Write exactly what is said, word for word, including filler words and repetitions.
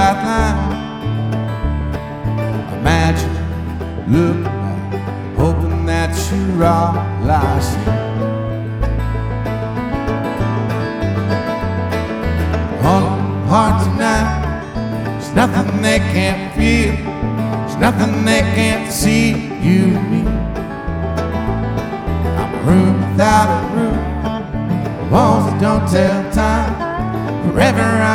white line. Imagine, look, hoping that you're all I see. On heart tonight, there's nothing they can't feel, there's nothing they can't see. You and me, I'm a room without a roof, walls that don't tell time. Forever